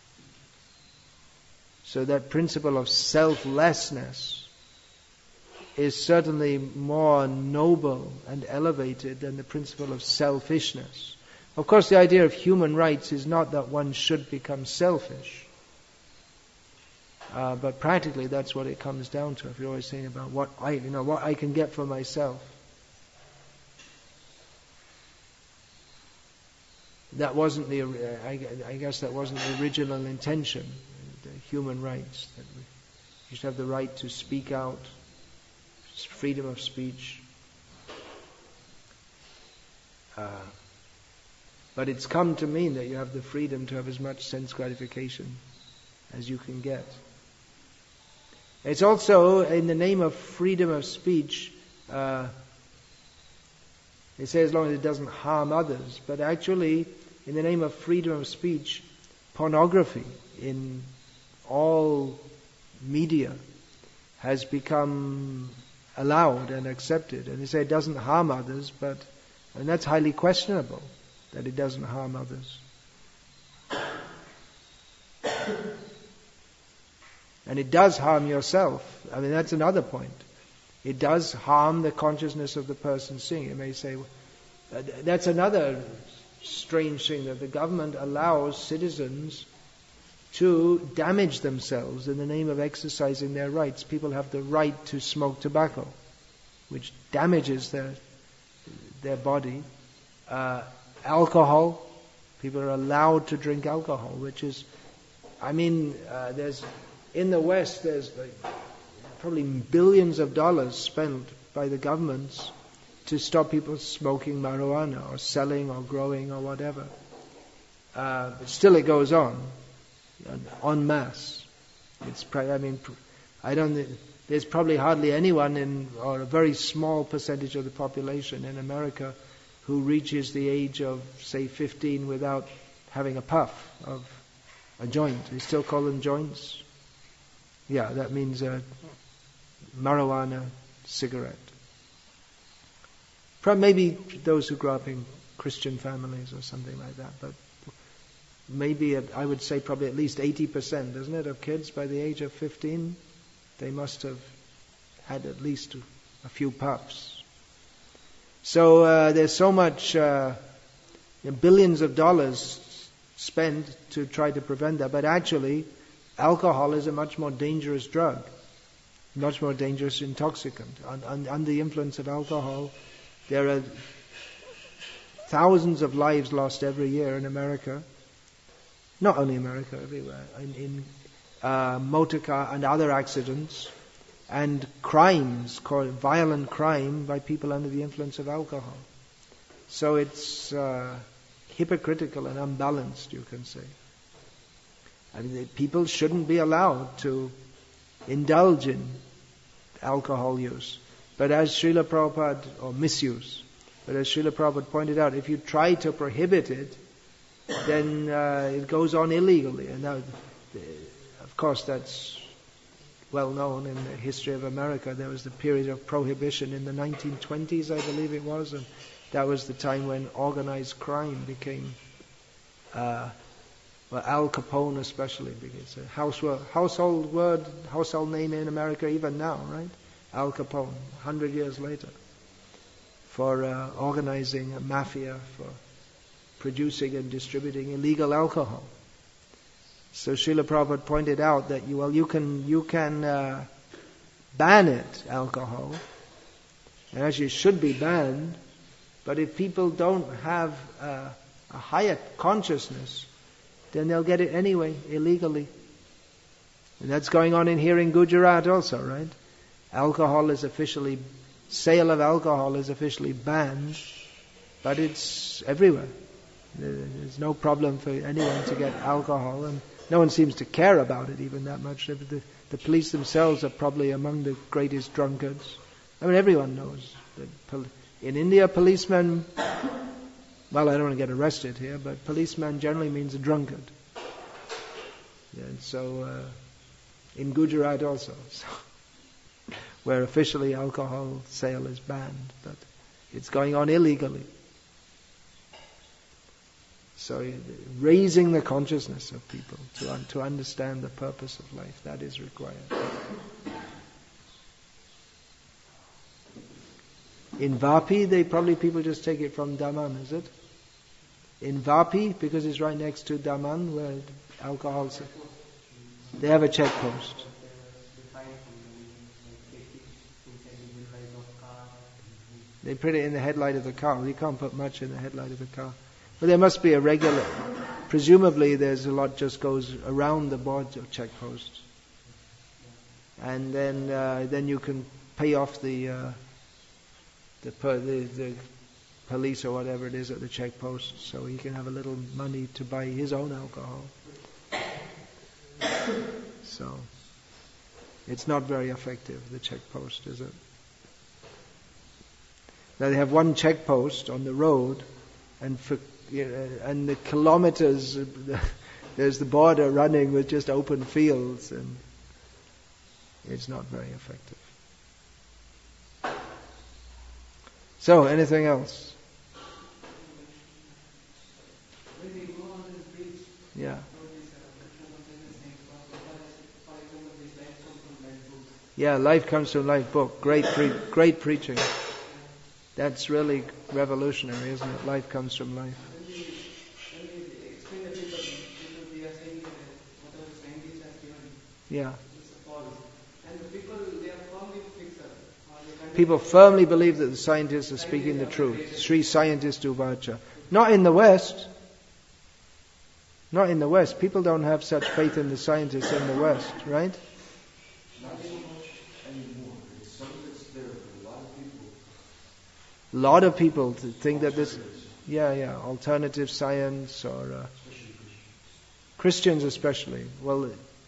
So that principle of selflessness is certainly more noble and elevated than the principle of selfishness. Of course, the idea of human rights is not that one should become selfish. Uh, but practically that's what it comes down to. If you're always saying about what I, you know, what I can get for myself. That wasn't the, I, I guess that wasn't the original intention, the human rights. That we, you should have the right to speak out, freedom of speech. Uh, but it's come to mean that you have the freedom to have as much sense gratification as you can get. It's also in the name of freedom of speech, uh, they say as long as it doesn't harm others, but actually in the name of freedom of speech, pornography in all media has become allowed and accepted. And they say it doesn't harm others, but and that's highly questionable. that it doesn't harm others. And it does harm yourself. I mean, that's another point. It does harm the consciousness of the person seeing. You may say, uh, that's another strange thing, that the government allows citizens to damage themselves in the name of exercising their rights. People have the right to smoke tobacco, which damages their their body. Uh, alcohol, people are allowed to drink alcohol, which is, I mean, uh, there's in the West there's like probably billions of dollars spent by the governments to stop people smoking marijuana or selling or growing or whatever. Uh, but still, it goes on. En masse. It's, I mean, I don't. There's probably hardly anyone in, or a very small percentage of the population in America, who reaches the age of, say, fifteen without having a puff of a joint. They still call them joints. Yeah, that means a marijuana cigarette. Maybe those who grow up in Christian families or something like that, but. Maybe, I would say probably at least eighty percent, isn't it, of kids by the age of fifteen, they must have had at least a few puffs. So uh, there's so much, uh, you know, billions of dollars spent to try to prevent that, but actually alcohol is a much more dangerous drug, much more dangerous intoxicant. Un- un- under the influence of alcohol, there are thousands of lives lost every year in America. Not only America, everywhere, in, in uh, motor car and other accidents, and crimes, called violent crime by people under the influence of alcohol. So it's uh, hypocritical and unbalanced, you can say. I mean, people shouldn't be allowed to indulge in alcohol use. But as Srila Prabhupada, or misuse, but as Srila Prabhupada pointed out, if you try to prohibit it, then uh, it goes on illegally. And now, of course, that's well known in the history of America. There was the period of prohibition in the nineteen twenties, I believe it was, and that was the time when organized crime became, uh, well, Al Capone especially, because it's a household, household word, household name in America even now, right? Al Capone, a hundred years later, for uh, organizing a mafia, for producing and distributing illegal alcohol. So Srila Prabhupada pointed out that you, well, you can you can uh, ban it, alcohol, and actually it should be banned. But if people don't have uh, a higher consciousness, then they'll get it anyway, illegally. And that's going on in here in Gujarat also, right? Alcohol is officially, sale of alcohol is officially banned, but it's everywhere. There's no problem for anyone to get alcohol, and no one seems to care about it even that much. The, the police themselves are probably among the greatest drunkards. I mean, everyone knows that pol- in India, policemen, well, I don't want to get arrested here, but policeman generally means a drunkard. And so, uh, in Gujarat also, so, where officially alcohol sale is banned, but it's going on illegally. So raising the consciousness of people to, un- to understand the purpose of life, that is required. In Vapi, they probably people just take it from Daman, is it? In Vapi, because it's right next to Daman, where alcohol, they have a check post. They put it in the headlight of the car. You can't put much in the headlight of the car. But there must be a regular, presumably there's a lot just goes around the board of check posts. And then uh, then you can pay off the, uh, the, per, the the police or whatever it is at the check post, so he can have a little money to buy his own alcohol. So it's not very effective, the check post, is it? Now they have one check post on the road, and for you know, and the kilometers, there's the border running with just open fields, and it's not very effective. So, anything else? Yeah. Yeah, Life Comes from Life book. Great, pre- great preaching. That's really revolutionary, isn't it? Life Comes from Life. Yeah. People firmly believe that the scientists are speaking the truth. Sri Scientist Uvacha. Not in the West. Not in the West. People don't have such faith in the scientists in the West, right? Not so much anymore. It's something that's there, but a lot of people. A lot of people think that this, yeah, yeah, alternative science or uh, Christians especially. Well,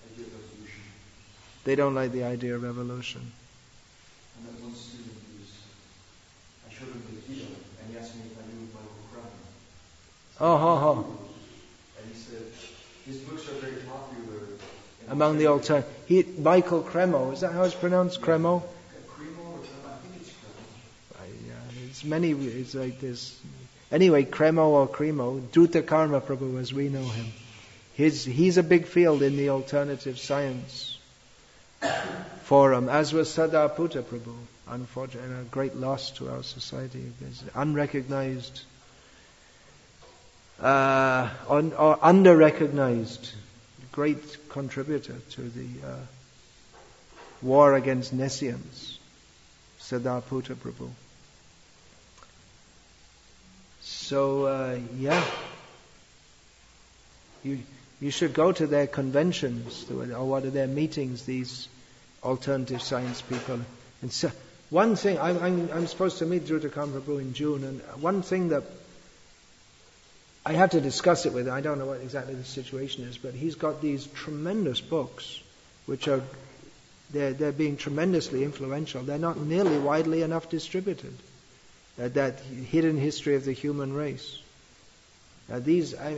they don't like the idea of evolution. I met one student who was, I showed him the Gita, and he asked me if I knew Michael Crowley. Oh, ho, ho. And he said, his books are very popular. Among the alternative. He, Michael Cremo, is that how it's pronounced? Yeah. Cremo? Cremo or Cremo? I think it's Cremo. I, yeah, it's many, it's like this. Anyway, Cremo or Cremo, Druta Karma Prabhu as we know him. His, he's a big field in the alternative science forum, as was Sadaputta Prabhu, unfortunately, and a great loss to our society. There's unrecognized, uh, un, or under-recognized, great contributor to the uh, war against nescience, Sadaputta Prabhu. So, uh, yeah, you you should go to their conventions, or what are their meetings, these alternative science people. And so, one thing, I'm, I'm, I'm supposed to meet Drutakam Prabhu in June, and one thing that I have to discuss it with, I don't know what exactly the situation is, but he's got these tremendous books, which are, they're, they're being tremendously influential. They're not nearly widely enough distributed. Uh, that hidden history of the human race. Now these, I,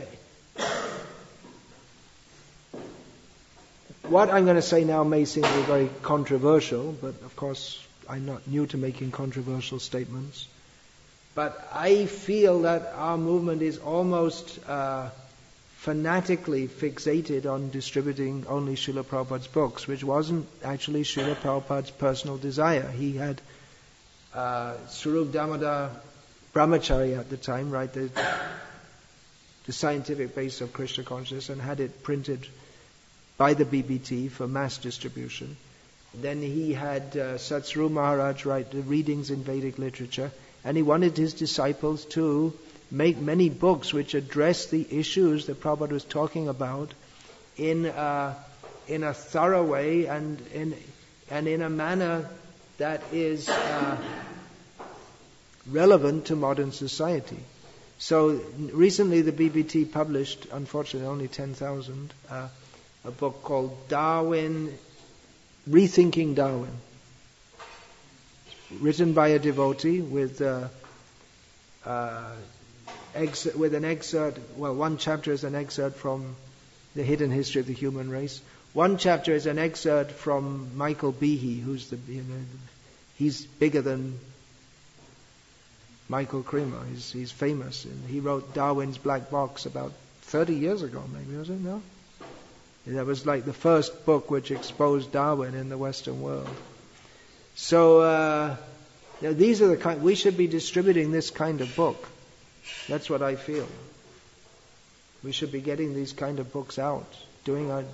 what I'm going to say now may seem to be very controversial, but of course I'm not new to making controversial statements. But I feel that our movement is almost uh, fanatically fixated on distributing only Srila Prabhupada's books, which wasn't actually Srila Prabhupada's personal desire. He had uh, Swarup Damodar Brahmachari at the time, right, the, the scientific base of Krishna consciousness, and had it printed by the B B T for mass distribution. Then he had uh, Satsuru Maharaj write the readings in Vedic literature, and he wanted his disciples to make many books which address the issues that Prabhupada was talking about in uh, in a thorough way and in and in a manner that is uh, relevant to modern society. So recently the B B T published, unfortunately only ten thousand, uh, a book called Darwin, Rethinking Darwin, written by a devotee with uh, uh, ex- with an excerpt. Well, one chapter is an excerpt from The Hidden History of the Human Race. One chapter is an excerpt from Michael Behe, who's the you know, he's bigger than Michael Cremer. He's he's famous, and he wrote Darwin's Black Box about thirty years ago, maybe, was it? No? That was like the first book which exposed Darwin in the Western world. So uh, you know, these are the kind we should be distributing this kind of book. That's what I feel. We should be getting these kind of books out, doing our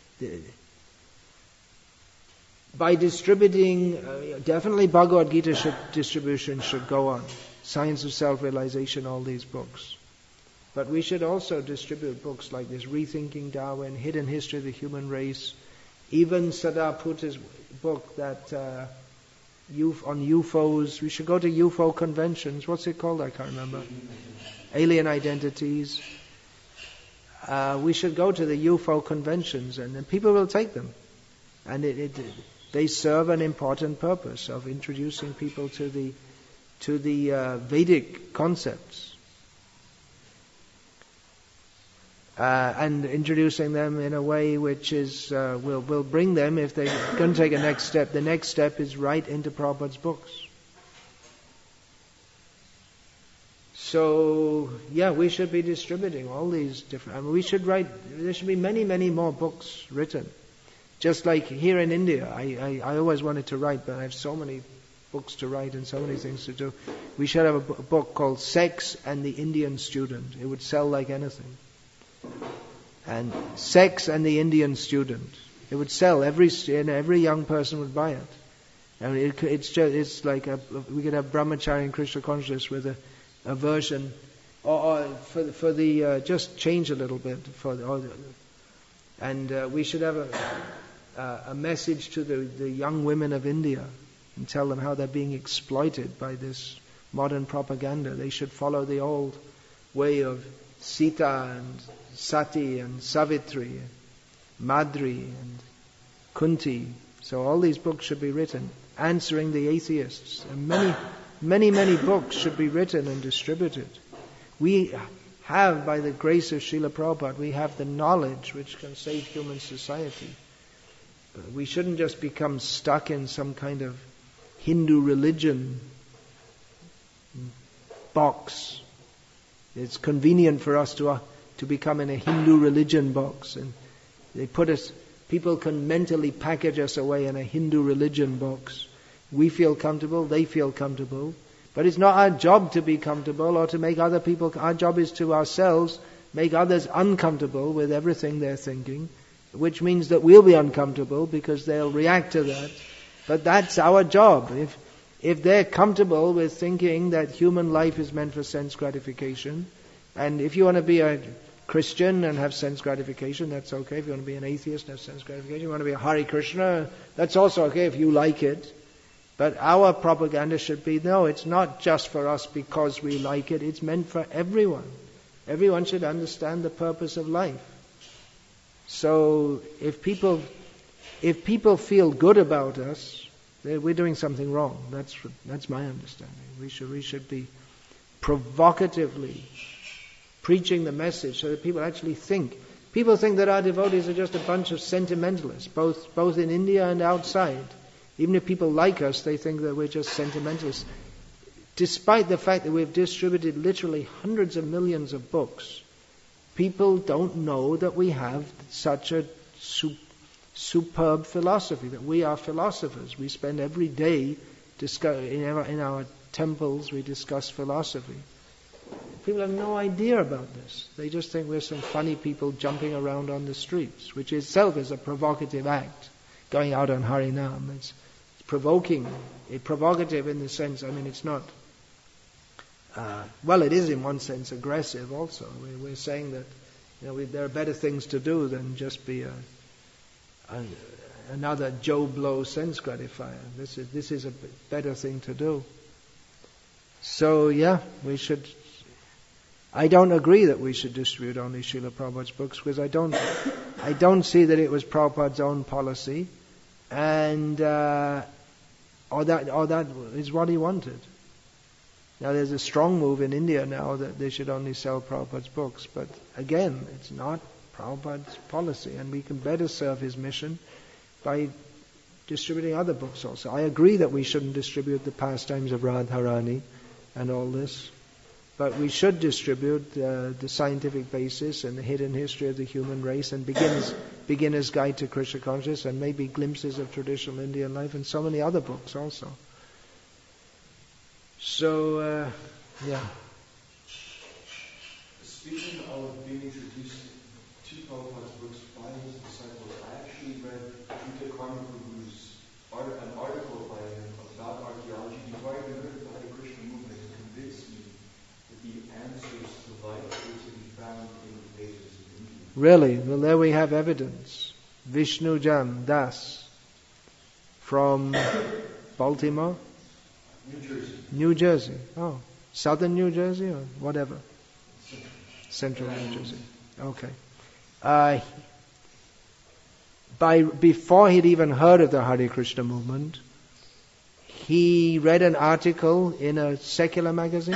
by distributing. Uh, definitely, Bhagavad Gita should, distribution should go on. Science of Self-Realization, all these books. But we should also distribute books like this, Rethinking Darwin, Hidden History of the Human Race, even Sadaputta's book that uh, on U F Os. We should go to U F O conventions. What's it called? I can't remember. Alien Identities. Uh, we should go to the U F O conventions, and then people will take them. And it, it, they serve an important purpose of introducing people to the to the uh, Vedic concepts. Uh, and introducing them in a way which is uh, will will bring them, if they're going to take a next step, the next step is right into Prabhupada's books. So, yeah, we should be distributing all these different... I mean, we should write... There should be many, many more books written. Just like here in India, I, I, I always wanted to write, but I have so many books to write and so many things to do. We should have a b- book called Sex and the Indian Student. It would sell like anything. And Sex and the Indian Student. It would sell. Every and every young person would buy it. And it, it's just, it's like a, we could have Brahmacharya and Krishna consciousness with a, a version, or, or for the, for the uh, just change a little bit for the, the and uh, we should have a, uh, a message to the, the young women of India and tell them how they're being exploited by this modern propaganda. They should follow the old way of Sita and Sati and Savitri, Madri and Kunti. So all these books should be written, answering the atheists. And many, many, many books should be written and distributed. We have, by the grace of Srila Prabhupada, we have the knowledge which can save human society. But we shouldn't just become stuck in some kind of Hindu religion box. It's convenient for us to uh, to become in a Hindu religion box, and they put us. People can mentally package us away in a Hindu religion box. We feel comfortable, they feel comfortable, but it's not our job to be comfortable or to make other people. Our job is to ourselves make others uncomfortable with everything they're thinking, which means that we'll be uncomfortable because they'll react to that. But that's our job. If if they're comfortable with thinking that human life is meant for sense gratification, and if you want to be a Christian and have sense gratification, that's okay. If you want to be an atheist and have sense gratification, you want to be a Hare Krishna, that's also okay if you like it. But our propaganda should be, no, it's not just for us because we like it, it's meant for everyone. Everyone should understand the purpose of life. So if people if people feel good about us, we're doing something wrong. That's that's my understanding. We should we should be provocatively preaching the message so that people actually think. People think that our devotees are just a bunch of sentimentalists, both both in India and outside. Even if people like us, they think that we're just sentimentalists. Despite the fact that we've distributed literally hundreds of millions of books, people don't know that we have such a su- superb philosophy, that we are philosophers. We spend every day discuss, in, our, in our temples, we discuss philosophy. People have no idea about this. They just think we're some funny people jumping around on the streets, which itself is a provocative act, going out on Harinam. It's, it's provoking, it's provocative in the sense, I mean, it's not, uh, well, it is in one sense aggressive also. We, we're saying that, you know, we, there are better things to do than just be a, a, another Joe Blow sense gratifier. This is, this is a better thing to do. So, yeah, we should... I don't agree that we should distribute only Srila Prabhupada's books, because I don't, I don't see that it was Prabhupada's own policy, and uh, or that or that is what he wanted. Now there's a strong move in India now that they should only sell Prabhupada's books, but again, it's not Prabhupada's policy, and we can better serve his mission by distributing other books also. I agree that we shouldn't distribute the pastimes of Radharani and all this. But we should distribute uh, the scientific basis and the hidden history of the human race and beginners, beginner's guide to Krishna consciousness and maybe glimpses of traditional Indian life and so many other books also. So, uh, yeah. Speaking of being introduced to Prabhupada's books by his disciples, I actually read Jutta Karmaprabhu's art, an article by him about archaeology before I even heard of the Hare Krishna movement. It convinced me the answers to life were to be found in the pages of India. Really? Well, there we have evidence. Vishnu Jan Das from Baltimore? New Jersey. New Jersey. Oh, southern New Jersey or whatever? Central, Central New Jersey. Okay. Uh, by before he'd even heard of the Hare Krishna movement, he read an article in a secular magazine.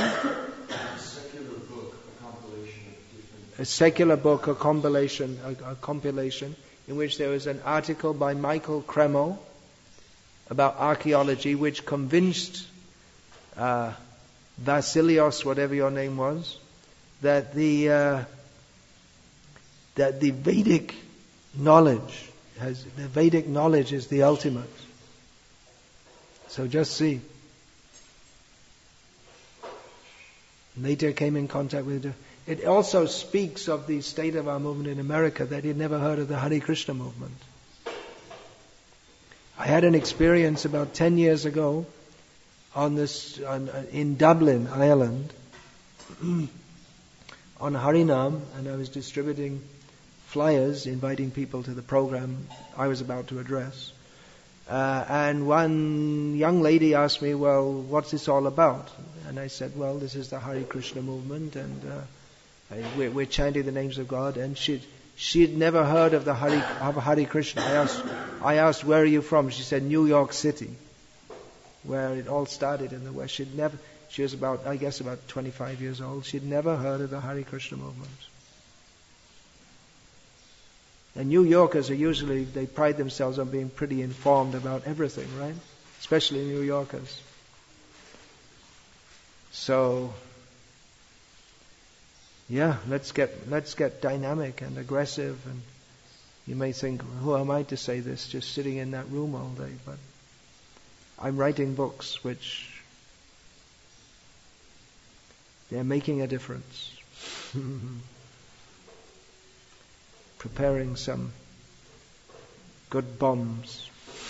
A secular book, a compilation, a, a compilation, in which there was an article by Michael Cremo about archaeology, which convinced uh, Vasilios, whatever your name was, that the uh, that the Vedic knowledge has the Vedic knowledge is the ultimate. So just see. Later came in contact with it. It also speaks of the state of our movement in America, that he'd never heard of the Hare Krishna movement. I had an experience about ten years ago on this on, in Dublin, Ireland, on Harinam, and I was distributing flyers inviting people to the program I was about to address. Uh, and one young lady asked me, well, what's this all about? And I said, well, this is the Hare Krishna movement, and uh, we're, we're chanting the names of God. And she she'd never heard of the Hare, of Hare Krishna. I asked, I asked, where are you from? She said, New York City, where it all started in the West. She'd never, she was about, I guess, about twenty-five years old. She'd never heard of the Hare Krishna movement. And New Yorkers are usually, they pride themselves on being pretty informed about everything, right? Especially New Yorkers. So, yeah, let's get let's get dynamic and aggressive. And you may think, who am I to say this? Just sitting in that room all day. But I'm writing books which they're making a difference. Preparing some good bombs.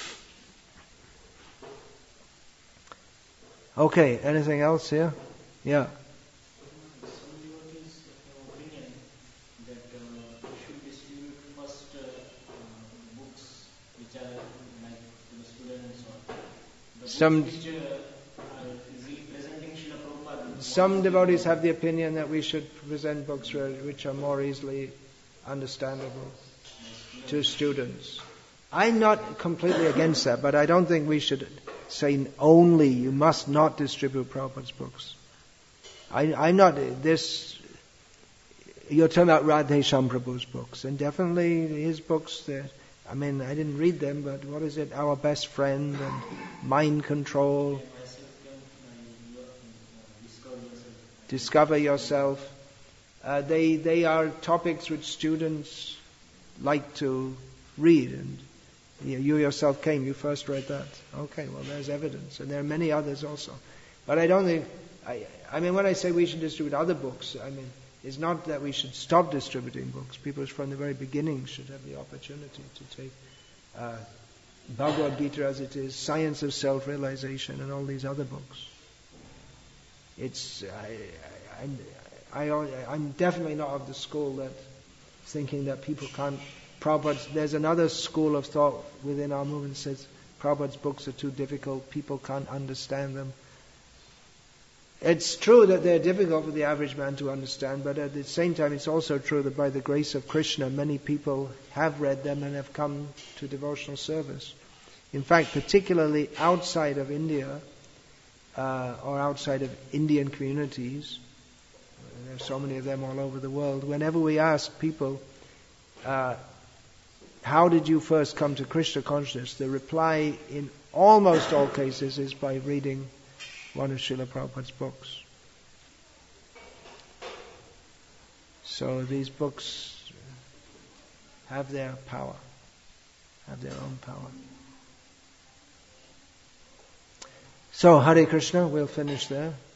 Okay, anything else here? Yeah. Some devotees have opinion that uh, we should distribute first uh, uh, books which are like to the students or the Some books which uh, are easily presenting Srila Prabhupada. some devotees have the opinion that we should present books which are more easily understandable to students. I'm not completely against that, but I don't think we should say only you must not distribute Prabhupada's books. I, I'm not this. You're talking about Radhesham Prabhu's books, and definitely his books. I mean, I didn't read them, but what is it? Our Best Friend and Mind Control. Discover Yourself. Uh, they they are topics which students like to read, and you, you yourself came. You first read that. Okay, well, there's evidence, and there are many others also. But I don't think. I I mean, when I say we should distribute other books, I mean it's not that we should stop distributing books. People from the very beginning should have the opportunity to take uh, Bhagavad Gita as it is, Science of Self-Realization, and all these other books. It's I. I, I'm, I, I'm definitely not of the school that thinking that people can't. Prabhupada's, there's another school of thought within our movement that says Prabhupada's books are too difficult, people can't understand them. It's true that they're difficult for the average man to understand, but at the same time it's also true that by the grace of Krishna many people have read them and have come to devotional service. In fact, particularly outside of India uh, or outside of Indian communities, there are so many of them all over the world. Whenever we ask people, uh, how did you first come to Krishna consciousness? The reply in almost all cases is by reading one of Srila Prabhupada's books. So these books have their power, have their own power. So Hare Krishna, we'll finish there.